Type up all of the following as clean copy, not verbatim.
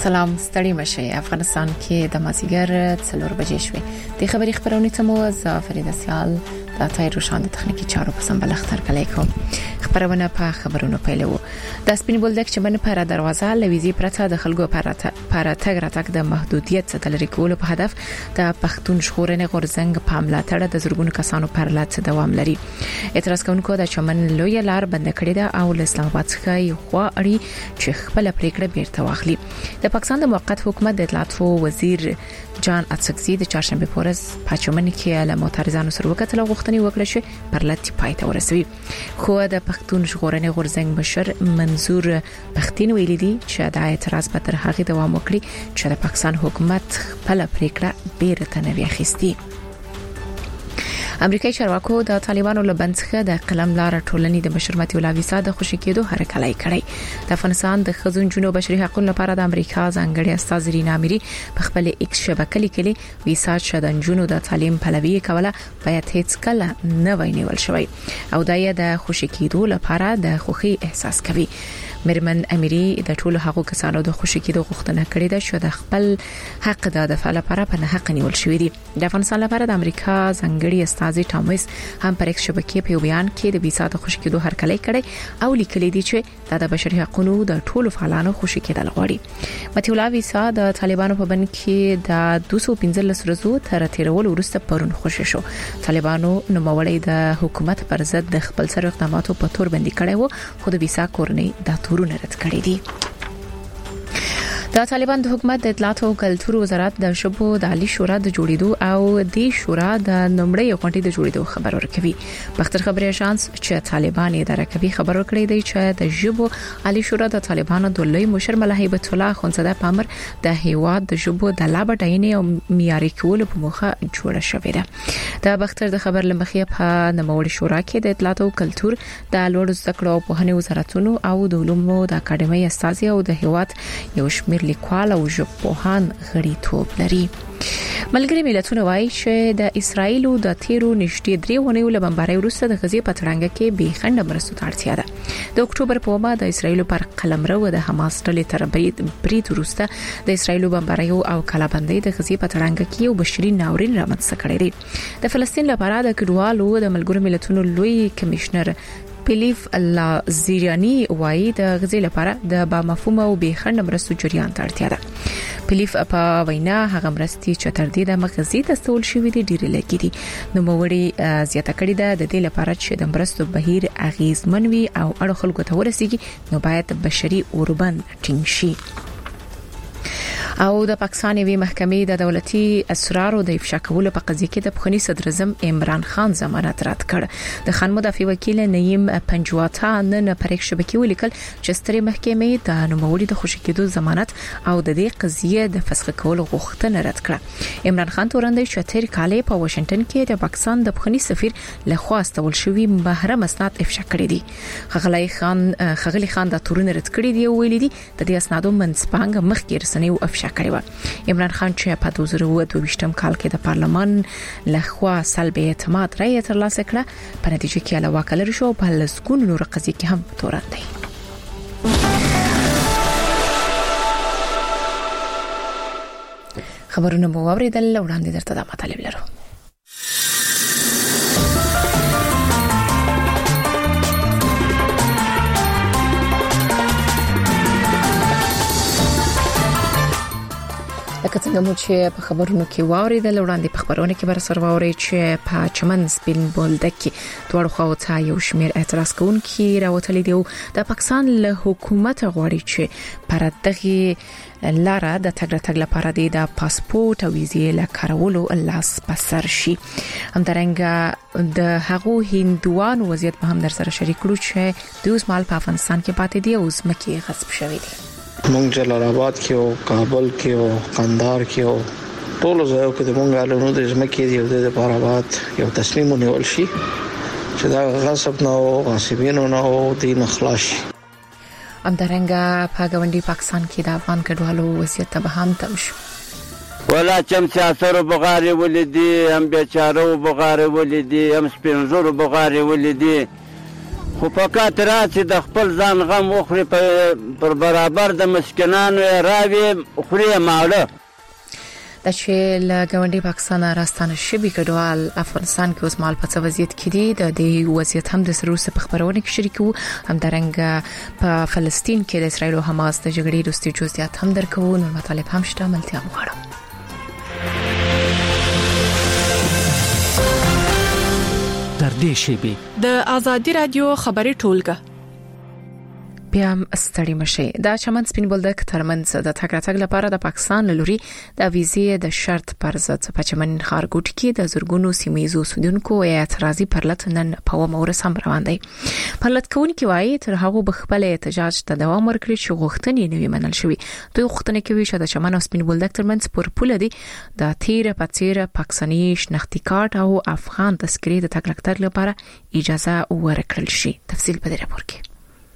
سلام ستړي مشه افغانستان کې د مازیګر 4 بجې شوې د خبري خبرونه تمو زافرید سیال د تایر روشان د تخنیکی چارو په سمبل اختر کلی کو خبرونه په خبرونو پیلو د سپین بولدک چې من پر دروازه لويزي پرته د خلکو پر تګ راتګ د محدودیت ستل ریکول په هدف د پښتون شخورنې غورزنګ په عملاتړه د زرګونو کسانو پر لات دوام لري اعتراض کوونکو د چمن لوی لار بند کړی ده او اسلام آباد څخه یو خوا اړي چې خپل پریکړه بیرته واخلي د پاکستان د موقت حکومت د اطلاعات وزیر جان اتسکزي د چهارشنبه پورز پاچمن کې له معترضانو سره وکړه غوښتنې وکړه چې پر لټ پایته ورسوي خو د پښتون ژغورنې غورزنګ بشر منظور پښتين ویلي دي چې د اعتراض په تر هغه دوام وکړي چې د پاکستان حکومت خپل پریکړه بیرته نه ویخستي امریکایي چارواکو د طالبانو لبنځخه د قلم لار ټولنې د بشرمتي ولاویسا د خوشی کېدو هرکلای کړی د افغانستان د خزون جنوب بشري حقوقو لپاره د امریکا ځانګړي استاذ رینا اميري په خپل ایکس شبکې لیکلي ویسا چې د جنونو د تعلیم پلوي کوله باید هیڅ کله نه وینول شوی او د خوشی کېدو لپاره د خوخي احساس کوي مرمن اميري د ټولو هغو کسانو د خوشی کېدو غوښتنه کړې ده چې د خپل حق د دفاع لپاره په حق نیول شوی دي د افغانستان لپاره د امریکا ځانګړي استاذ ټامس هم پر ایکس شبکې په بیان کې د ویسا د خوشی کېدو هرکلی کړي او لیکلي دي چې د بشري حقوقو د ټولو فعالانو خوشی کېدل غواړي متي الله ویسا د طالبانو په بند کې د 215 ورځو تر تیرولو وروسته پرون خوشی شو طالبانو نوموړی د حکومت پر ضد د خپل سر اقداماتو په تور باندې کړي وو خو د ویسا کورنۍ د تورونه رد کړی دي د طالبان د حکومت د اطلاعات او کلتور وزارت د شبو د عالی شورا د جوړیدو او د شورا د نمړې غونډې د جوړیدو خبر ورکوي بختر خبري شانس چې طالبان اداره کوي خبر ورکړی دی چې د شبو عالی شورا د طالبانو د لوی مشر ملهیبت الله خونزاده پامر د هیواد د شبو د لابټاینې او معیاري کول په موخه جوړه شوې ده د بختر د خبر لمخې په نموړي شورا کې د اطلاعات او کلتور د لوړ زده کړو په هني وزارتونو او د علومو د اکاډمۍ استاذ او د هیواد یو شمېر لیکوال او ژبپوهان غړیتوب لري ملګری ملتونه وایي چې د اسرایل د تیرو نشټې درې ونیو له بمبارۍ وروسته د غزې په تړنګ کې به خنډ مرستو ته اړتیا ده د اکتوبر په ومه د اسرایل پر قلمرو د حماس ډلې تر برید وروسته د اسرایل بمبارۍ او کلابندۍ د غزې په تړنګ کې یو بشري ناورین رامنځته کړی دی د فلسطین لپاره د کډوالو د ملګرو ملتونو لوی کمشنر پلیف الله زیرانی وایي د غزې لپاره د با مفهوم او به خنډ مرستو جریان ته اړتیا ده پلیف په وینا هغه مرستي چې تر دې د مغزي تسول شوې دي ډېر لګي دي نو موړي زیاته کړی ده د دې لپاره چې د مرستو بهیر اغیزمن وي او اړو خلکو ته ورسیږي نو باید بشري اوربند ټینګ شي او د پاکستان وی محکمې د دولتي اسرارو د افشا کولو په قضیه کې د بخونی صدر اعظم عمران خان ضمانت رد کړ د خان مدافع وکیل نیم پنجواتا نن پرېښ شبکې ولیکل چې ستري محکمې د نوموړي د خوشی کېدو ضمانت او د دې قضیه د فسخ کولو غوښتنه رد کړه عمران خان تورندې چې تیر کال په واشنگټن کې د پاکستان د بخونی سفیر لخوا استول شوی محرم اسناد افشا کړی دي خغلی خان د تورن رد کړی دی ویلي دي د دې اسنادو منځپانګه مخکې رسنۍ او افشا کړی و عمران خان چې په 2022 کال کې د پارلمان لخوا سلب اعتماد رایه ترلاسه کړه په نتیجه کې علاوه کړل شو په لسکون نور قضیه کې هم تورن دی خبرونه مو اوریدل وړاندې درته د مطالب لرو لکه څنګه مو چې په خبرونو کې واوریدل وړاندې په خبرونو کې بر سر واوري چې په چمن سپین بولدک کې دوړ خو ته یو شمیر اعتراض کوونکي راوتلي دي د پاکستان له حکومت غواړي چې پر دغه لاره د تګ لپاره د پاسپورت او ویزې له کارولو لاس پسر شي همدارنګه د هغو هندوانو وضعیت په هم در سره شریک کړو چې د اوس مال په افغانستان کې پاتې دي او زمکه غصب شوې دي مونږ جلال آباد کې او کابل کې او قندهار کې او ټول ځایو کې د مونږ علونو د زمکه دی او د لپاره بعد یو تصمیم ونیول شي چې دا غصب نه او غاصبینو نه او دین خلاص همدارنګه په غونډي پاکستان کې د افغان کډوالو وضعیت ته هم تم شو ولا چم سیاسر بغاری ولدي هم بیچاره بغاری ولدي هم سپینزور بغاری ولدي خو فقط راسي د خپل ځان غم وخوري پر برابر د مسکینانو راوي خوري ماړه. د چې له ګاونډي پاکستان راستانه شبي کډوال افغانستان کې اوس مال په څه وضعیت کې دي. د دې وضعیت هم د سروسه په خبرونه کې شریکو، هم درنګ په فلسطین کې د اسرایل او حماس د جګړې وروستي جزئیات هم درکو. نو مطالب هم شته، ملتیا مغواړم. در دې شبي د ازادي رادیو خبري ټولګه بیا ستړي مشي. دا چمن سپین بولدک ترمنځ د تګ راتګ لپاره د پاکستان لوري د ویزې د شرط پر ضد په چمن خارګوټ کې د زورګونو سیمایي سودونکو اعتراضي پرلط نن په مورس هم روان دي. پرلط کوونکي وایي تر هغه بخپل احتجاج ته دوام ورکړي چې غوښتنې نوي منل شوی. دوی غوښتنه کوي چې د چمن او سپین بولدک ترمنځ پر پوله دي د تیر پاتیر پاکستاني شناختی کارت او افغان تذکرې د تګ راتګ لپاره اجازه ورکړل شي. تفصیل په دې راپور کې.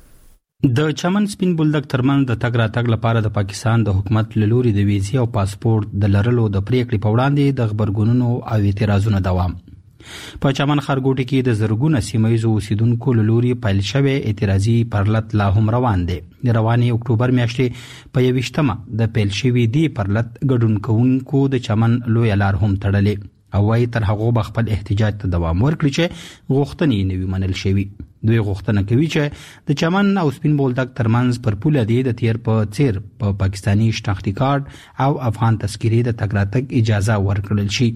د چمن سپین بولدک ترمن د تګ راتګ لپاره د پاکستان د حکومت لوري د ویزې او پاسپورت د لرلو د پریکړې په وړاندې د خبرګونونو او اعتراضونو دوام. په چمن خارګوټ کې د زرګونو سیمایي اوسیدونکو لوري پیل شوی اعتراضي پرلط لا هم روان دي. رواني اکتوبر میاشتې په 21مه د پیل شوی دی پرلط ګډون کوونکو د چمن لوی لار هم تړلې او وايي تر هغه بخپل احتجاج ته دوام ورکړي چې غوښتنې نوي منل شوی. دوی غوښتنه کوي چې د چمن او سپین بولدک ترمنځ پر پوله دی د تیر په څیر په پاکستاني شناختی کارت او افغان تذکرې د تګ راتګ اجازه ورکړل شي.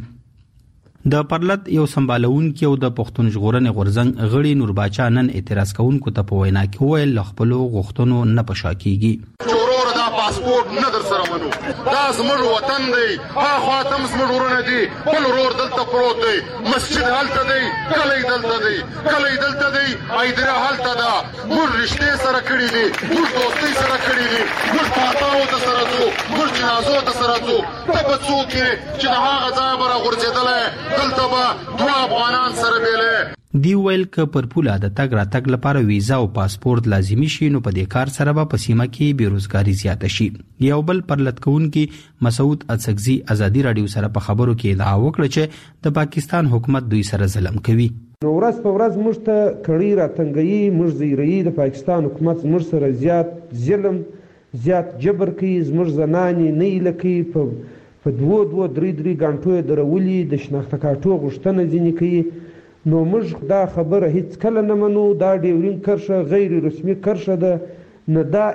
د پرلط یو سمبالونکو او د پښتون ژغورنې غورځنګ غړي نور باچا نن اعتراض کوونکو ته په وینا کې ویل خپل غوښتنو نه پښاکیږي. پاسپورت نه در سره منو، دا زموږ وطن دی، ها خاطم زموږ ورونه دي، بل ورور دلته پروت دی، مسجد هلته دی، کلی دلته دی، کلی دلته دی، ایدره هلته ده. موږ رشتې سره کړي دي، موږ دوستۍ سره کړي دي، موږ پاتاو ته سره ځو، موږ جنازو ته سره ځو. ته به څوک یې چې د هغه ځای به راغورځېدلی، دلته به 2 افغانان سره بیلی. دی ویل ک پر پوله د تګ راتګ لپاره ویزا او پاسپورت لازمی شي نو په دې کار سره به په سیمه کې بیروزګاری زیاته شي. یو بل پرلط کوونکی مسعود اڅکزي ازادي رادیو سره په خبرو کې ادعا وکړه چې د پاکستان حکومت دوی سره ظلم کوي. نو ورځ په ورځ موږ ته کړي راتنګي، موږ زیری د پاکستان حکومت موږ سره زیات ظلم، زیات جبر کوي. موږ زنانې نه لکې په 2-3 غنټو درولي د شناخته کارتو غوښتنه ځینې کوي. نو موږ دا خبره هیڅ کله نه منو. دا ډیورین کرښه غیر رسمي کرښه ده، نه دا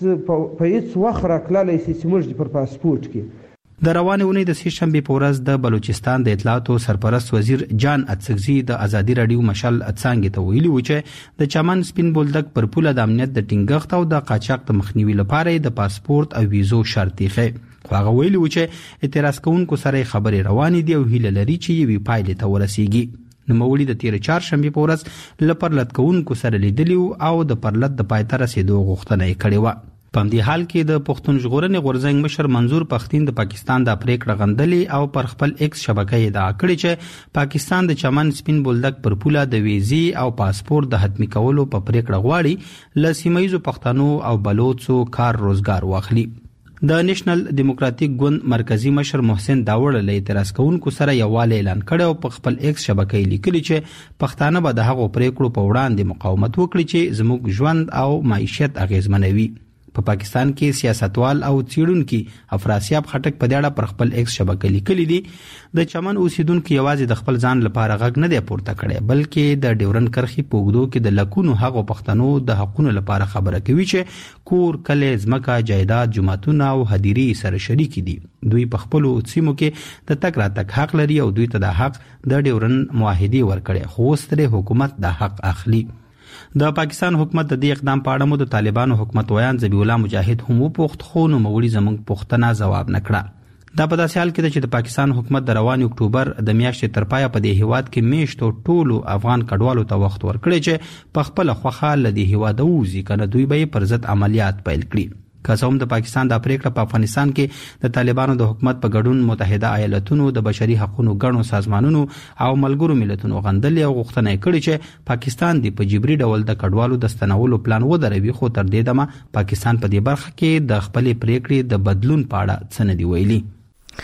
په هیڅ وخت راکللی شي چې موږ پر پاسپورت کې. د روانې اونۍ د سې شنبې په ورځ د بلوچستان د اطلاعاتو سرپرست وزیر جان اڅکزي د ازادي رادیو مشال اڅانګ ته ویلي و چې د چمن سپین بولدک پر پوله د امنیت د ټینګښت او د قاچاق د مخنیوي لپاره د پاسپورت او ویزو شرط یې خو هغه ویلي و چې اعتراض کوونکو سره خبرې روانې دي او هیله لري چې یوې پایلې ته ورسیږي. نوموړي د تیر چهارشنبې په ورځ له پرلط کوونکو سره لیدلی او د پرلط د پای ته رسیدو غوښتنه یې کړې وه. په دې حال کې د پښتون ژغورنې غورځنګ مشر منظور پښتين د پاکستان د پریکړه غندلې او پر خپل ایکس شبکې ادعا کړې چې پاکستان د چمن سپین بولدک پر پوله د ویزې او پاسپورت د حتمی کولو په پریکړه غواړي ل سیمایي پښتنو او بلوچو کار روزګار واخلي. د نېشنل ډیموکراټیک ګوند مرکزی مشر محسن داوړ له اعتراض کوونکو سره یووالی اعلان کړ او په خپل ایکس شبکې لیکلي چې پښتانه به د هغو پریکړو په وړاندې مقاومت وکړي چې زموږ ژوند او معیشت اغیزمنوي. په پاکستان کې سیاستوال او څېړونکي افراسیاب خټک په دې اړه پر خپل ایکس شبکې لیکلي دي د چمن اوسیدونکو یوازې د خپل ځان لپاره غږ نه دی پورته کړی بلکې د ډیورن کرخي په اوږدو کې د لکونو هغو پښتنو د حقونو لپاره خبره کوي چې کور کلی ځمکه جایداد جماعتونه او هدیري سره شریک دي. دوی په خپل سیمو کې د تګ راتګ حق لري او دوی ته د حق د ډیورن معاهدې ورکړي خو ستره حکومت د حق اخلي. د پاکستان حکومت د دې اقدام په اړه مو د طالبانو حکومت ویان ذبیح الله مجاهد هم وپوښت خو نو موړي زموږ پوښتنه جواب نکړه. دا په داسې حال کې چې د پاکستان حکومت د روان اکتوبر د میاشتې تر پایه په دې هیواد کې میشتو ټولو افغان کډوالو ته وخت ورکړي چې په خپل خوخه ل دې هیواد ووزي کنه دوی به پر ضد عملیات پیل کړي. کاسوم د پاکستان د پریکړه په افغانستان کې د طالبانو د حکومت په ګډون متحده ایالاتونو د بشري حقوقو غړو سازمانونو او ملګرو ملتونو غندلې او غوښتنه کړې چې پاکستان د په جبري ډول د کډوالو د ستنولو پلان ودروي خو تر دې دمه پاکستان په دې برخه کې د خپل پریکړې د بدلون په اړه څه نه دی ویلي.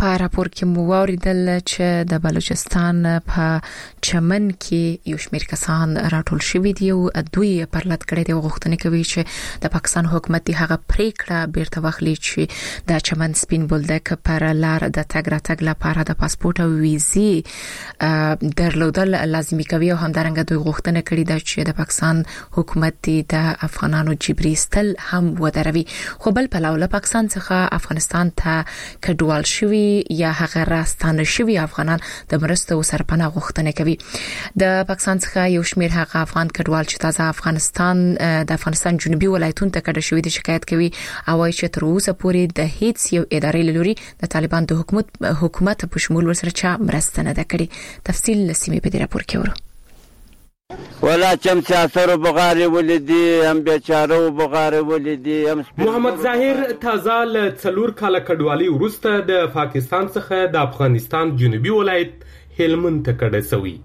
په راپور کې مو واوریدل چې د بلوچستان په چمن کې یو شمېر کسان راټول شوي دي او دوی پر لټ کړي دي غوښتنه کوي چې د پاکستان حکومت هغه پریکړه بیرته واخلي چې د چمن سپین بولدک پر لار د تګ راتګ لپاره د پاسپورت او ویزې درلودل لازمي کوي او همدارنګه دوی غوښتنه کړې ده چې د پاکستان حکومت د افغانانو جبري استل هم ودروي. خو بل په لاول پاکستان څخه افغانستان ته کډوال شوي یا هغه راستانه شوي افغانان د مرستو سرپناه غوښتنه کوي. د پاکستان څخه یو شمېر هغه افغان کډوال چې تازه د افغانستان جنوبي ولایتونو ته کډه شوي دي شکایت کوي او وايي چې تر اوسه پورې د هیڅ یو ادارې لوري د طالبان د حکومت په شمول ورسره چا مرسته نه ده کړې. تفصیل لسیمه په دې راپور کې ورو. ولا چم سیاسر بغاری ولیدي هم بیچاره بغاری ولیدي هم محمد ظاهر تازه ل څلور کاله کډوالي وروسته د پاکستان څخه د افغانستان جنوبي ولایت هلمند ته کډه شوی.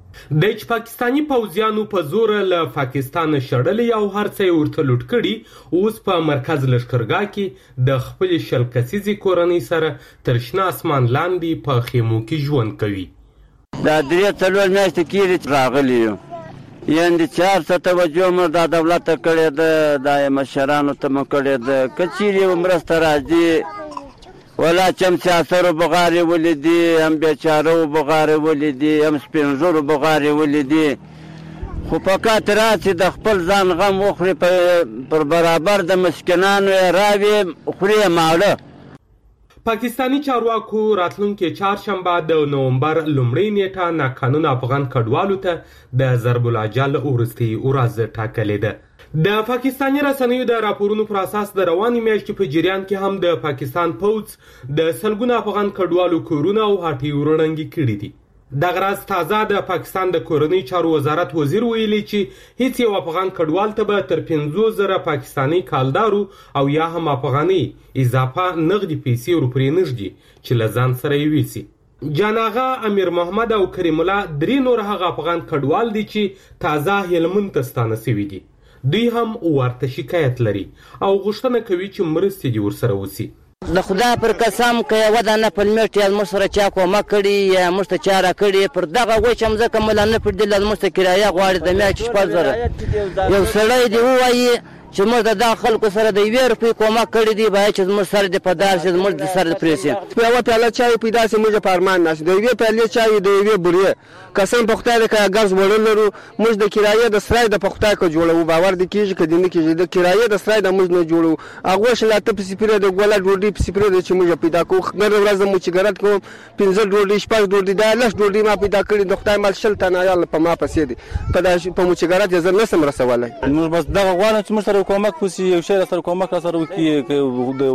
د پاکستانی پوځیانو په زور له پاکستان شړلې او هر څه ورته لوټ کړي اوس په مرکز لشکرګاه کې د خپل شل کسیزي کورنۍ سره تر شنه اسمان لاندې په خیمو کې ژوند کوي. دا درې څلور میاشتې کېږي راغلي یو یعنې 400 توجه مو د دولت ته کړې ده د مشرانو ته مو کړې ده که چیرې مرسته راځي ولا چم سیاسر بغارې ولیدي هم بیچاره بغارې ولیدي هم سپین ږیرو بغارې ولیدي خو فقط راسي د خپل ځان غم وخوري پر برابر د مسکینانو یې راوي خوري یې ماړه. پاکستانی چارواکو راتلونکي چهارشنبه د نومبر لومړۍ نیټه ناقانونه افغان کډوالو ته د ضرب الاجل وروستۍ ورځ ټاکلې ده. د پاکستاني رسنیو د راپورونو پر اساس د روانې میاشتې په جریان کې هم د پاکستان پوځ د سلګونه افغان کډوالو کورونه او هټۍ ورړنګې کړي دي. دغه راز تازه د پاکستان د کورنۍ چارو وزارت وزیر ویلي چې هیڅ یو افغان کډوال ته به تر 50,000 پاکستانی کالدارو او یا هم افغاني اضافه نغدي پیسې ورپرې نږدي چې لزان سره یې ویسي. جاناغا امیر محمد او کریم الله درې نور هغه افغان کډوال دي چې تازه هلمند ته ستانه شوي دي. دوی هم ورته شکایت لري او غوښتنه کوي چې مرستې دې ورسره وشي. د خدای پر قسم که یوه دانه پلمېټ یا موږ سره چا کومک کړي یا موږ ته چا راکړي پر دغه وچ مځکه ملا نه پرېږدي له موږ ته کرایه غواړي د میاشتې 6,000 یو سړی دې ووایي چې موږ د دغه خلکو سره د 1 روپۍ کومک کړی دی باید چې موږ سره دې په دار شي موږ د سره پرې شي په یوه پیاله چای پیدا شي موږ په ارمان ناست د 1 پیالې چای د 1 بورې قسم په خدای د کاغذ وړل لرو موږ د کرایه د سرای د په خدای کو جوړو باور دي کیږي کدی نه کیږي د کرایه د سرای د موږ نه جوړو هغه شلاته په سپیره د ګولا ډوډۍ په سپیره د چې موږ پیدا کوو غره ورځ مو چې ګرات کوم 15 ډوډۍ 6 ډوډۍ د لاس ډوډۍ ما پیدا کړی د خدای مال شل تنه یاله په ما پسې دي په مو چې ګرات یې نه سم رسولای موږ بس دغه غواړم چې موږ سره کومک وسی یو شی سره کومک سره وکي د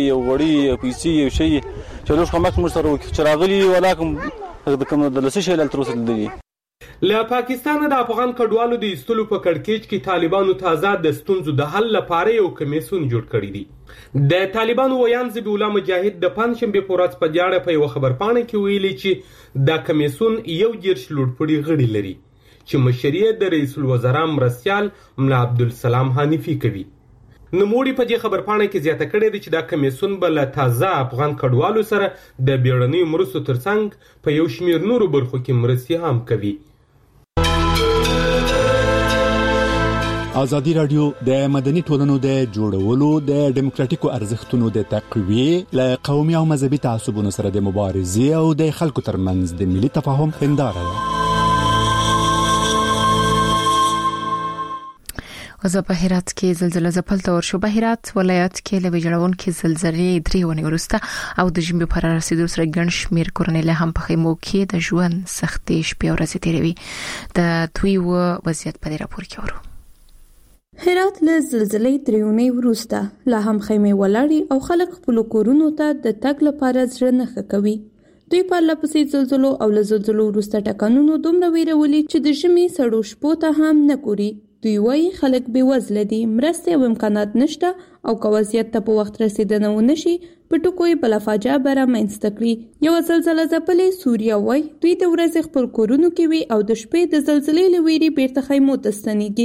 وړي پیسې یو شی چې لوش کومک موږ سره وکي چې راغلي ولاکم د کوم د لسی شی ل تر اوسه دی. له پاکستان د افغان کډوالو د ایستلو په کړکېچ کې طالبانو تازه د ستونزو د حل لپاره یو کمیسون جوړ کړی دی. د طالبانو ویان ذبیح الله مجاهد د پنځشنبه په ورځ په دیاړه په یو خبرپاڼه کې ویلي چې دا کمیسون یو جرش لوړپوړي غړي لري چې مشري د رئیس الوزرا مرستیال ملا عبدالسلام حنیفي کوي. نوموړي په دې خبرپاڼه کې زیاته کړې ده چې دا کمیسون بل تازه افغان کډوالو سره د بیړنیو مرستو ترڅنګ په یو شمېر نورو برخو کې مرستې هم کوي. ازادي رادیو د مدني ټولنو د جوړولو د ډیموکراتیکو ارزښتونو د تقویې له قومي او مذهبي تعصبونو سره د مبارزې او د خلکو ترمنځ د ملي تفاهم هنداره ده. وزه په هرات کې زلزلہ ځپل تور شو. په هرات ولایت کې له ویجاړون کې زلزلې 3 ونې ورسته او د ژمي پر رسیدو سره ګڼ شمیر کورنۍ له هم په خیمو کې د ژوند سختۍ شپې او ورځې تیروي. د دوی وضعیت په راپور کې ورو. هرات له زلزلې 3 ونې ورسته لا هم خیمه ولاړې او خلک خپل کورونو ته د تګ لپاره ځړ نه کوي. دوی په لپسې زلزلو او له زلزلو ورسته ټکانونو دومره ویرولي چې د ژمي سړو شپو ته هم نه ګوري. دوی وايي خلک بې وزله دي، مرستې او امکانات نشته او که وضعیت ته په وخت رسیدنه ونشي په ټکو یې بله فاجعه به رامنځته کړي. یوه زلزله ځپلې سوریه وايي دوی د ورځې خپل کورونو کې وي او د شپې د زلزلې له ویرې بیرته خیمو ته ستنېږي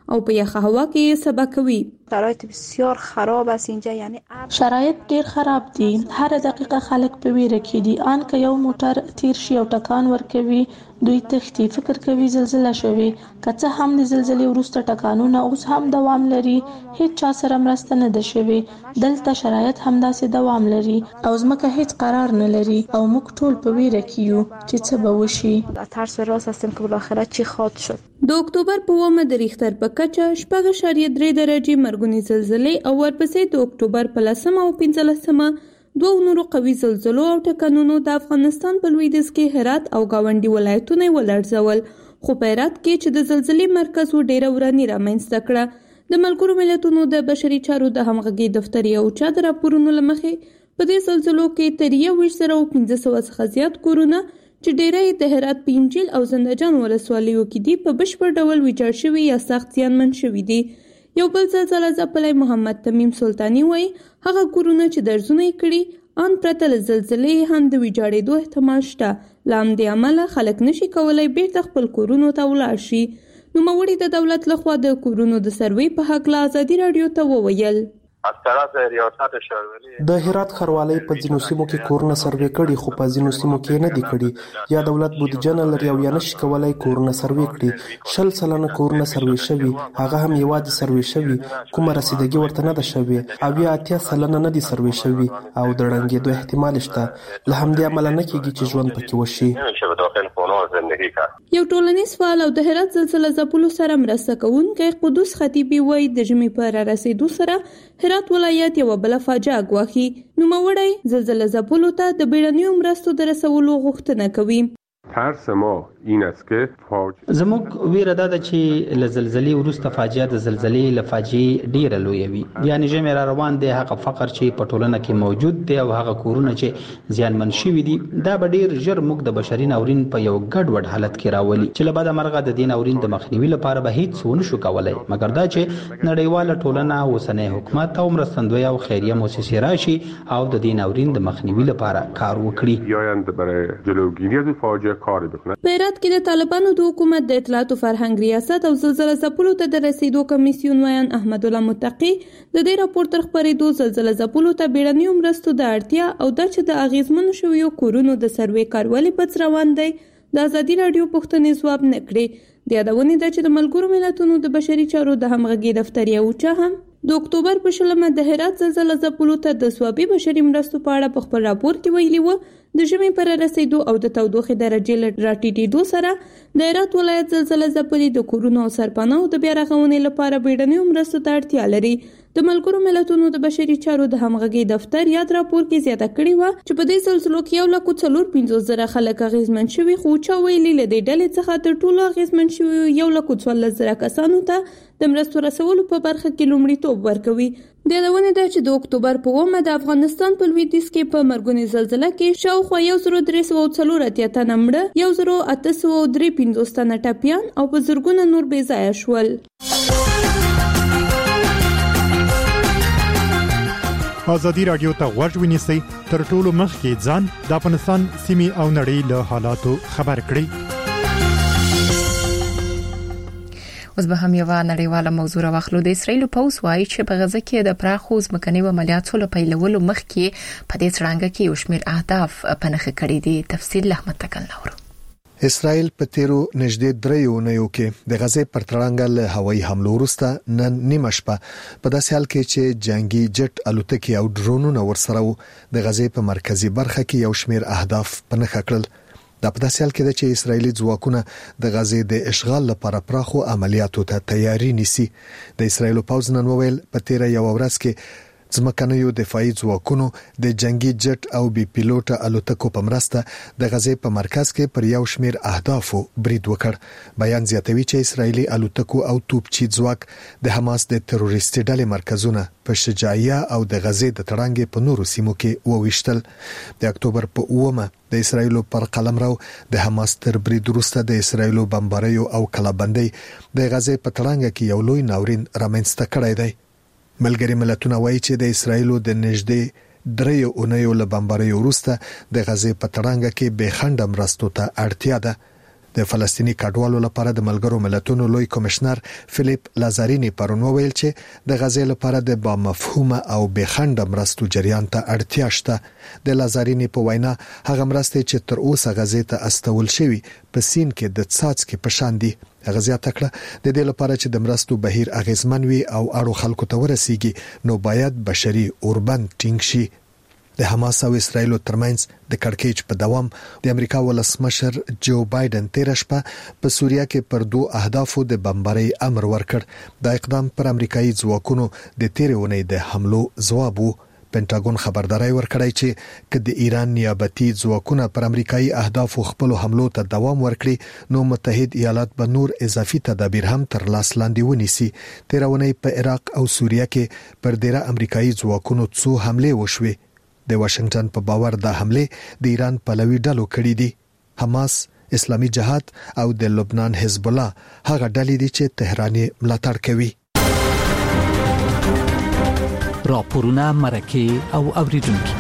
او په یخه هوا کې سبا کوي. شرایط بسیار خراب است اینجا، یعنی شرایط ډیر خراب دي. هر دقیقه خلک په ویره کې دي. ان که یو موټر تیر شي او ټکان ورکوي دوی تختی فکر کوي زلزلہ شوي. که څه هم د زلزلې وروسته ټکانونه اوس هم دوام لري، هیڅ چا سره مرسته نه ده شوي. دلته شرایط همداسې دوام لري او ځمکه هیڅ قرار نه لري او موږ ټول په ویره کې یو چې څه به وشي. ترس و راس هستیم که بالاخره چی خواهد شد. د اکتوبر په 9 د ریختر په کچه 4.3 درجې مرګونی زلزلې او ورپسې د اکتوبر په 10 او 15 دوه نورو قوي زلزلو او ټکانونو د افغانستان په لویدیځ کې هرات او گاونډي ولایتونه ولړزول، خو په هرات کې چې د زلزلې مرکز و ډیره ورانی رامنځته کړه. د ملګرو ملتونو د بشري چارو د همغږي دفتر یو چا د راپورونو لمخې په دې زلزلو کې تر 1500 څخه زیات کورونه چې ډیره د هرات په انجیل او زندجان ولسوالیو کې دي په بشپړ ډول ویجاړ شوي یا سخت زیانمن شوي دي. یو بل زلزله ځپلی محمد تمیم سلطانی وایي هغه کورونه چې درزونه یې کړي ان پرته له زلزلې هم د ویجاړېدو احتمال شته. له همدې امله خلک نشي کولی بیرته خپل کورونو ته ولاړ شي. نوموړي د دولت لخوا د کورونو د سروې په هکله ازادي راډیو ته وویل د هرات ښاروالۍ په ځینو سیمو کې کورونه سروې کړي، خو په ځینو سیمو کې نه دي کړي. یا دولت بودیجه نه لري او یا نشي کولای کورونه سروې کړي. 100% کورونه سروې شوي، هغه هم یوازې سروې شوي، کومه رسیدګي ورته نه ده شوې. او یا 80% نه دي سروې شوي او د ړنګېدو احتمال شته. له همدې امله نه کېږي چې ژوند پکې وشي. یو ټولنیز فعال او د هرات زلزله ځپلو سره مرسته کوونکی قدوس خطیبي وایي د ژمي په رارسېدو سره هرات ولایت یو بل فاجعه ګواښي. نوموړی زلزله ځپلو ته د بیړنیو مرستو د رسولو غوښتنه کوي. ترس ما این است که زموږ ویره ده چې له زلزلې وروسته فاجعه د زلزلې له فاجعې ډیره لویه وي. یعنی ژمی را روان دی، هغه فقر چې په ټولنه کې موجود دی او هغه کورونه چې زیانمن شوي دي دا به ډیر ژر موږ د بشري ناورین په یو ګډوډ حالت کې راولي چې له بده مرغه د دې ناورین د مخنیوي لپاره به هیڅ ونه شو کولای مګر دا چې نړیواله ټولنه اوسنی حکومت او مرستندوی او خیریه مؤسسې راشي او د دې ناورین د مخنیوي لپاره کار وکړي. بیایند برای جلوگیری از فاجعه کار بکنند. په هرات کې د طالبانو د حکومت د اطلاعات او فرهنګ ریاست او زلزله ځپلو ته د رسیدو کمیسیون ویان احمد الله متقی د دې راپور تر خپرېدو زلزله ځپلو ته بیړنیو مرستو د اړتیا او د چې د اغیزمنو شویو کورونو د سروې کارولې په روان دی د ازادي راډیو پوښتنې ځواب نه کړي. د یادونې ده چې د ملګرو ملتونو د بشري چارو د همغږي دفتر یو چا هم د اکتوبر په 10 د هرات زلزله ځپلو ته د ثوابي بشري مرستو په اړه په خپل راپور کې ویلي و د ژمي پر رسیدو او د تودوخې درجې راټیټېدو سره د هرات ولایت زلزله ځپلي د کورونو او سرپناهو د بیا رغونې لپاره بیړنیو مرستو ته اړتیا لري. د ملګرو ملتونو د بشري چارو د همغږي دفتر یاد راپور کې زیاته کړې و چې په دې سلسلو کې 1,450,000 خلک اغیزمن شوي، خو چا ویلي له دې ډلې څخه تر ټولو اغیزمن شوي 1,14,000 کسانو ته د مرستو رسولو په برخه کې لومړیتوب ورکوي. د یادونې ده چې د اکتوبر په 9 د افغانستان په لویدیځ کې په مرګوني زلزله کې شاوخوا 1,340 تنه مړه، 1,853 تنه ټپیان او په زرګونه نور بې ځایه شول. ازادي راډیو ته غوږ ونیسئ، تر ټولو مخکې ځان د افغانستان سیمې او نړۍ له حالاتو خبر کړئ. اوس به هم یو نړیواله موضوع راوخلو. د اسرایل پوځ وایي چې په غزه کې د پراخو ځمکني عملیاتو له پیلولو مخکې په دې څرنګه کې یو شمېر اهداف په نښه کړي دي. تفصیل احمد تکل نورو. اسرائیل په تیرو نږدې 3 اونیو کې د غزې پر تړانګل هوایي حملو وروسته نن نیمه شپه په داسې حال کې چې جنگي جټ الوتکې او ډرونونه ورسره وو د غزې په مرکزی برخه کې یو شمېر اهداف په نښه کړل. دا په داسې حال کې چې اسرایلی ځواکونه د غزې د اشغال لپاره پراخو عملیاتو ته تیاری نیسي. د اسرایل پوځ نن وویل په تیر یو ورځ کې ځمکنیو دفاعي ځواکونو د جنگي جټ او بي پیلوټ الوتکو په مرسته د غزې په مرکز کې پر یو شمېر اهدافو برید وکړ. بیان زیاتوي چې اسرایلی الوتکو او توپچي ځواک د حماس د تروریستي ډلې مرکزونه په شجاعیه او د غزې د تړانګې په نورو سیمو کې وویشتل. د اکتوبر په 9 د اسرایلو پر قلمرو د حماس تر برید وروسته د اسرایلو بمباریو او کلابندۍ د غزې په تړانګه کې یو لوی ناورین رامنځته کړی دی. ملګری ملتونه وایي چې د اسرایلو د نږدې 3 اونیو له بمباریو وروسته د غزې په تړانګه کې به خنډ مرستو ته اړتیا ده. د فلسطینی کډوالو لپاره د ملګرو ملتونو لوی کمشنر فلیپ لازارینی پرون وویل چې د غزې لپاره د با مفهومه او بخنډ مرستو جریان ته اړتیا شته. د لازارینی په وینا هغه مرستې چې تر اوسه غزې ته استول شوی په سین کې د څاڅکي په شان دي. هغه زیاته کړه د دې لپاره چې د مرستو بهیر اغیزمن وي او اړو خلکو ته ورسیږي نو باید بشري اوربند ټینګ شي. د حماس او اسرایل ترمنځ د کړکېچ په دوام د امریکا ولسمشر جو بایدن تیر شپه په سوریه کې پر 2 اهدافو د بمبارۍ امر ورکړ. دا اقدام پر امریکایي ځواکونو د تیر اونۍ د حملو ځواب وو. پینټاګون خبرداري ورکړی چې که د ایران نیابتي ځواکونه پر امریکایي اهدافو خپل حملو ته دوام ورکړي نو متحد ایالات به نور اضافي تدابیر هم تر لاس لاندې ونیسي. تیر اونۍ په عراق او سوریه کې پر ډیره امریکایي ځواکونو څو حمله وشوي. د واشنگټن په باور دا حمله د ایران پلوي ډلو کړې دي. حماس، اسلامي جهاد او د لبنان حزب الله هغه ډلې دي چې تهران یې ملاتړ کوي. راپورونه مرکه او اوریدونکو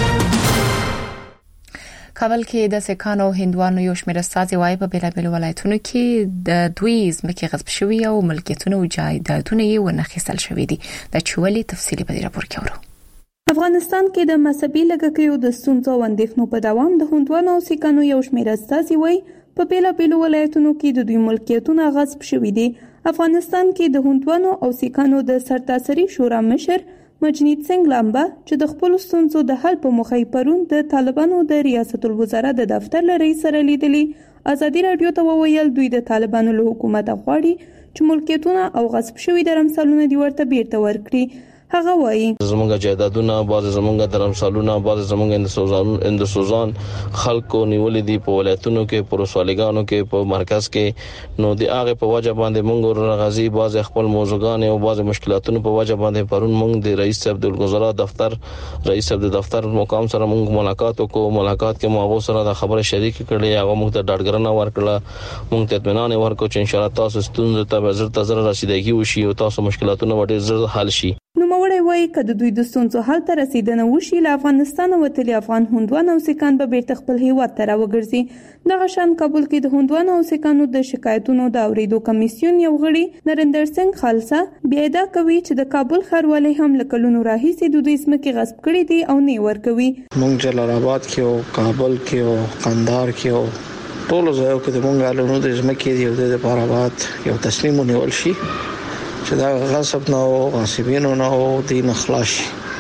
کابل کې د سکانو هندوانو یو شمېر استازي وايي په بیلابیل ولایتونو کې د دوی ځمکې غصب شوي او ملکیتونه او جایدادونه یې ونخیستل شوي دي. د چولي تفصیلی په راپور کې اورو. افغانستان کې د مذهبي لږکیو د ستونزو او اندېښنو په دوام د هندوانو او سیکانو یو شمېر استازي وايي په بیلابیلو ولایتونو کې د دوی ملکیتونه غصب شوي دي. افغانستان کې د هندوانو او سیکانو د سرتاسري شورا مشر مجنید سنگ لامبا چې د خپل ستونزو د حل په موخه پرون د طالبانو د ریاست الوزرا د دفتر لري سره لیدلي. ازادي رادیو ته وویل دوی د طالبانو له حکومت غواړي چې ملکیتونه او غصب شوي درمسالونه دی ورته بیرته ورکړي. هغه وایي زمونږ جایدادونه باز زمونږ درمسالونه باز زمونږ اندسوزان خلکو نیولې دي په ولایتونو کې په رسوالګانو کې په مرکز کې نو د هغه په وجه باندې مونږ غازی باز خپل موضوعګان او باز مشکلاتونو په وجه باندې پرون مونږ د رئیس صاحب د الوزرا دفتر رئیس صاحب د دفتر مقام سره مونږ ملاقات وکړو. ملاقات کې مو سره د خبره شریک کړې هغه مونږ ته ډاډګرنه ورکړه. مونږ ته اطمینان ورکړو چې ان شاء الله تاسو ستونزې ته زر تزر رسیدګي وشي او تاسو مشکلاتونه وړي زر حل شي. نو موري وایي کله دوی د ستونزو حل ته رسیدنه وشي له افغانستان وتلي افغان هندوان او سیکان به بیرته خپل هیواد ته راوګرځي. دغه شان کابل کې د هندوان او سیکانو د شکایتونو د اوریدو کمیسیون یو غړي نریندر سنگ خالصا بیا دا کوي چې د کابل ښاروالۍ هم لکلونو راهیسې د دوی ځمکې غصب کړې دي او نه ورکوي. مونږ جلال آباد کې او کابل کې او قندهار کې او ټول ځایو کې د مونږ علونو د ځمکې دی او د لپاره یو تصمیم ونیول شي چې دا غصب نه او غاصبینو نه او دین خلاص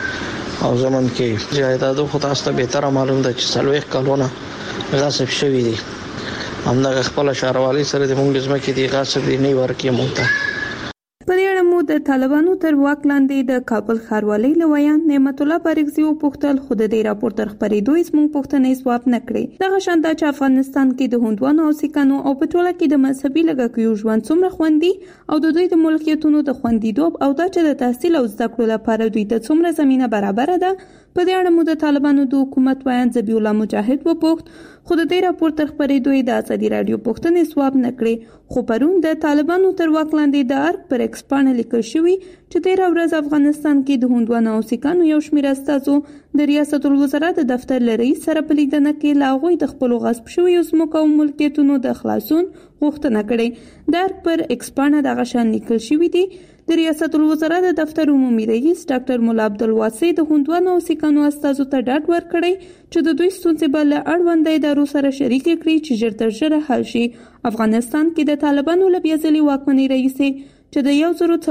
او زمون کې جایدادو خو تاسو ته به تر معلوم ده چې سلويخ کالونه غصب شوی دي. همدغه خپل شهروالي سره د مونږ ځمکې دی غصب دی نه ورکې مونږ ته. په دې اړه مو د طالبانو تر واک لاندې د کابل ښاروالۍ لویان نعمت الله بارګزي او پوښتل خود د راپور تر خبرېدو هیڅ مونږ پوښتنې ځواب نه کړې. دغه شان د افغانستان کې د هندوانو او سیکانو او په ټوله کې د مذهبي لږکیو ژوند څومره خوندي او د دوی د ملکیتونو د خوندیدوب او د چې د تحصیل او زده کړو لپاره دوی ته څومره زمينه برابر ده. په دې اړه مو د طالبانو د حکومت وایي ذبیح الله مجاهد وپوښت خو د دې راپور تر خبرېدو د ازادي رادیو پوښتنې ځواب نه کړې. خو پرون د طالبانو تر واک لاندې د ارګ پر ایکس باندې لیکل شوی چې تیر ورځ افغانستان کې د هندوانو او سیکانو یو شمېر استازو د ریاست الوزرا د دفتر لري سره په لیدنه کې لاغوي د خپل غصب شوی ځمکو او ملکیتونو د خلاصون غوښتنه کړې. د ارګ پر ایکس باندې د غشن لیکل شوی دی د ریاست الوزرا د دفتر عمومي رئیس ډاکټر مولا عبدالواسع د هندوانو او سیکانو استازو ته ډاډ ورکړی چې د دوی ستونزې بل اړوندې ادارو سره شریک کړي چې ژر تر ژره حل شي. افغانستان کې د طالبانو له بیازلي واکمنۍ رئیس چې د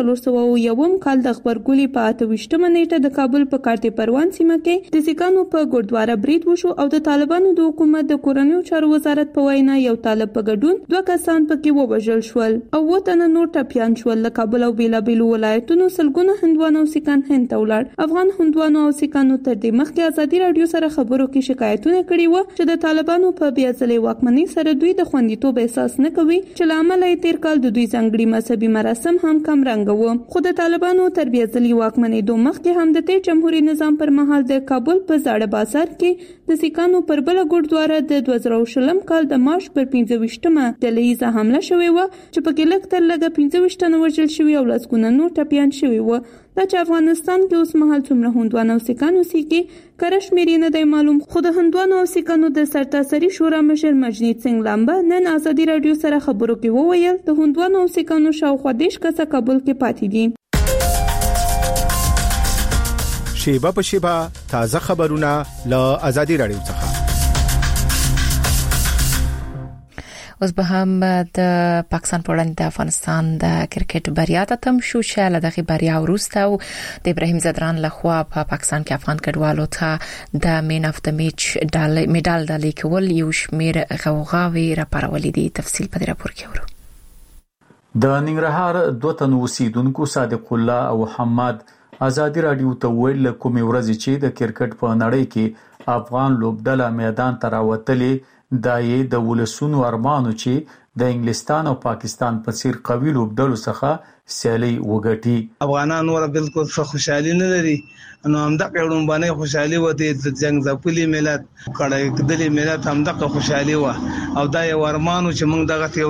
1401 کال د خبرګولي په 28مه نیټه د کابل په کارته پروان سیمه کې د سیکانو په ګردواره برید وشو او د طالبانو د حکومت د کورنیو چارو وزارت په وینا یو طالب په ګډون 2 کسان پکې ووژل شول او وطن نور ټپيان شول. له کابل او بیلابیلو ولایتونو سلګونه هندوانو او سیکان هند ته ولاړ. افغان هندوانو او سیکانو تر دې مخکې ازادي رادیو سره خبرو کې شکایتونه کړي وو چې د طالبانو په بیازلي واکمنۍ سره دوی د خوندیتوب احساس نه کوي چې لامل یې تیر کال د دوی ځانګړي مذهبي مراسم هم کم رنګ وو. خو د طالبانو تربیت ځلي واکمنۍ دوه مخکې هم د تیر جمهوریت نظام پر مهال د کابل په زاړه بازار کې د سیکانو پر بل ګوردواره د 2020 کال د مارچ پر 25مه ډلهیزه حمله شوې و چې په کې لږ تر لږه 25 تنه وژل شوي او لسګونه نور ټپیان شوي و. دا چې افغانستان کې اوس مهال څومره هندوان او سیکان اوسېږي کره شمېرې نه دی معلوم، خو د هندوانو او سیکانو د سرتاسري شورا مشر مجنید سنگ لامبا نن ازادي رادیو سره خبرو کې وویل د هندوانو او سیکانو شاوخوا 10 کسه کابل کې پاتې دي. شیبه په شیبه تازه خبرونه له ازادي رادیو څخه. اوس به هم د پاکستان په وړاندې د افغانستان د کرکټ بریا ته تم شو چې له دغه بریا وروسته او د ابراهیم زدران لخوا په پاکستان کې افغان کډوالو ته د مین اف د میچ میډال ډالۍ کول یو شمیر غوغاوي راپارولې دي. تفصیل په دې راپور کې ورو. د ننګرهار دوه تن اوسیدونکو صادق الله او حماد ازادي رادیو ته ویل کومې ورځې چې د کرکټ په نړۍ کې افغان لوبډله میدان ته راوتلې دایې د ولسونو ارمانو چې د انګلستان او پاکستان په څیر قوي لوبډلو څخه سیالي وګټي. افغانان ور بالکل خوشحالي نه لري، نو همدغه ډومبانه خوشحالي وته د جنگ ځپلي ملت کړه کډلي ملت همدغه خوشحالي و او دا یو ارمانو چې موږ دغه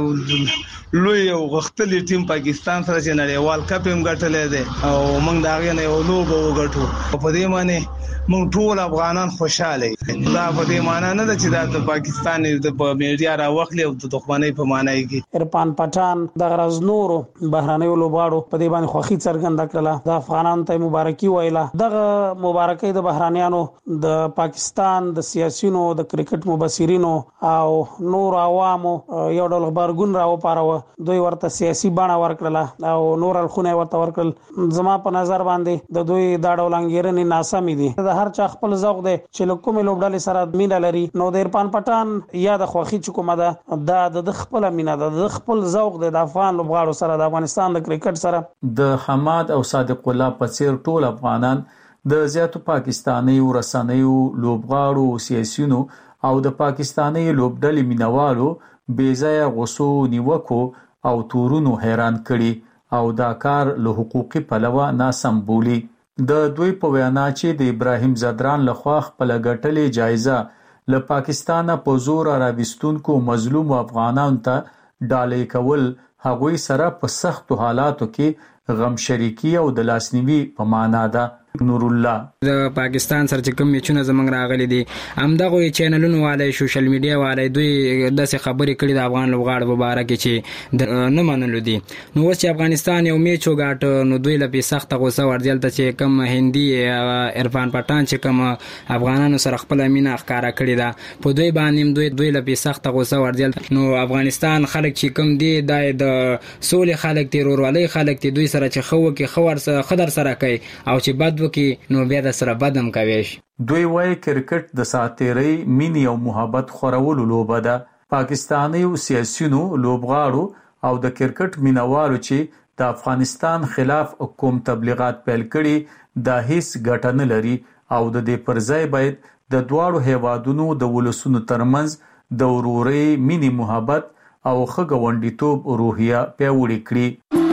یو لوی او غختلی ټیم پاکستان سره چې نړیوال کپ هم ګټلې ده او موږ داغه نه یو لوبه وګټو. په دې معنی موږ ټول افغانان خوشاله دا په دې معنی نه ده چې د پاکستان د میډیا راوخلي او د دښمنۍ په معنی کې عرفان پټان د غرض نورو بهراني لوباړو په دې باندې خوخي څرګنده کړه. د افغانانو ته مبارکي ویله. دغه مبارکي د بهرانيانو د پاکستان د سیاسيونو د کرکټ مبصرینو او نور عوامو یو ډول خبرګون راوپاروه. دوی ورته سیاسي بڼه ورکړه او نور الخونه ورته ورکړل. زما په نظر باندې د دوی دا ډول انګیرنې ناسمې دي. د هر چا خپل ذوق دی چې کومې لوبډلې سره مینه لري. نو د عرفان پټان یا د خوخي چې کومه ده دا د خپل مینه ده، د خپل ذوق دی د افغان لوبغاړو سره د افغانستان د کرکټ سره. د حماد او صادق الله په څیر ټول افغانان د زیاتو پاکستاني ورسنیو لوبغاړو سیاسيونو او د پاکستاني لوبډلې مینوالو بیځای غوسو نیوکو او تورونو حیران کړي او دا کار له حقوقي پلوه ناسم بولی. د دوی په وینا چې د ابراهیم زدران لخوا خپل ګټلې جایزه له پاکستانه په زور راوستونکو مظلوم افغانانو ته ډالۍ کول هغوی سره په سختو حالاتو کې غم شریکی او د لاسنیوي په معنا ده. نور الله د پاکستان سره چې کوم میچونه زمنګ راغلي دي همدغه چینلونو والے سوشل میډیا والے دوی داسې خبرې کړي د افغان لوبغاړو په اړه کې چې نه منلو دي. نو اوس چې افغانستان یو میچ وګاټ نو دوی له سخت غوسه ورځل ته چې کوم هندي عرفان پټان چې کوم افغانانو سره خپل مینه ښکارا کړی دا په دوی باندې دوی له سخت غوسه ورځل. نو افغانستان خلک چې کوم دي د سولې خلک دي، ورورولۍ خلک دي، دوی سره چې خو کې خور سره خدر سره کوي او چې بد وکي نو بیا د سره بدم کوي. دوی وايي کرکټ د ساتيري مینی او محبت خورولو لوبه ده. پاکستاني او سیاسيونو لوبغاړو او د کرکټ مینوالو چې د افغانستان خلاف کوم تبلیغات پیل کړي دا هیڅ ګټه نه لري او د دې پرځای باید د دواړو هیوادونو د ولسونو ترمنځ د ورورۍ مینی محبت او ښه ګاونډیتوب روحیه پیاوړې کړي.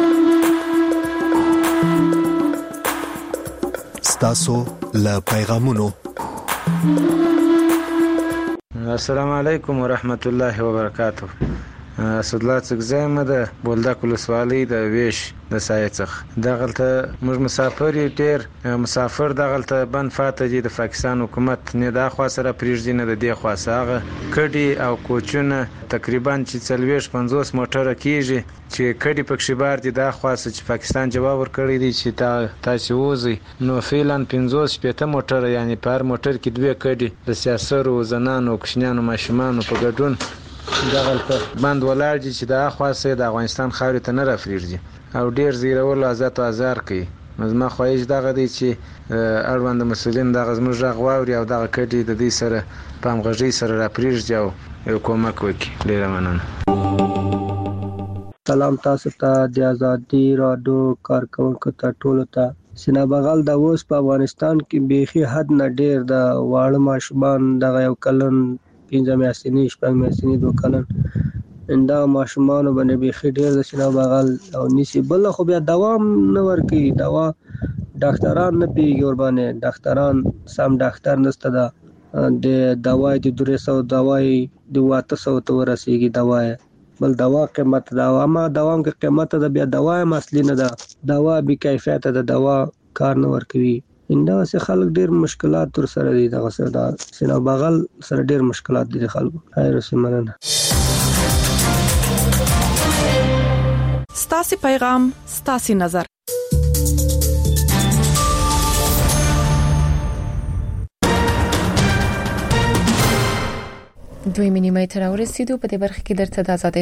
تاسو له پیغامونو. السلام علیکم ورحمت الله وبرکاته. اسدالله څګزایم د بولدک ولسوالۍ د ویش د سایڅخ دغلته موږ مسافر ډیر مسافر دغلته بن فاته دي د پاکستان حکومت نه دا خوا سره پریږدي نه د دې خوا سره کډي او کوچونه تقریبا چې 40-50 موټر کیږي چې کډي پکښې بار دي دا خوا چې پاکستان جواب ورکړی دی چې تاسو وځي نو فعلا 50-60 موټر یعنی پر موټر کې دوه کډي د سیاسرو زنانو کوشنیانو ماشومانو په ګډون دغلته بند ولاړ دي چې دا خوا سره د افغانستان خاورې ته نه رافریږي او ډیر زیرول آزاد او آزار کوي. مزما خواهش دغه دی چې اړوند مسولین دغه زموږ غږ واوري او دغه کډي د دې سره په همغږۍ سره رافریږي او یو کومک وکړي. ډیره مننه. سلام تاسو ته د ازادي رادیو کارکونکو ته ټولو ته. سینا بغل د اوس په افغانستان کې بیخي حد نه ډیر د واړه ماشومان دغه یو کلن 15 میاشتې شپږ میاشتې 2 کلن دا ماشومان باندې بیخي ډیر د سینا بغل او نسی بل خو بیا دوام نه ورکی دوا ډاکټران نه پیږي ور باندې ډاکټران سم ډاکټر نشته دا د دوايي د 300 دوايي د 800 ته ورسیږي دوايي بل دوا قیمت دا اما دوام کې قیمت د بیا دوايي اصلي نه ده دوا بي کیفیت د دوا کار نه ورکوي انده سه خلک ډیر مشکلات تر سره دي دغه سره دا سینا بغل سره ډیر مشکلات دي خلکو خیر سمنه ستاسو پیغام ستاسو نظر دوی مینیمه تر ورسېدو په دې برخه کې درته د آزادۍ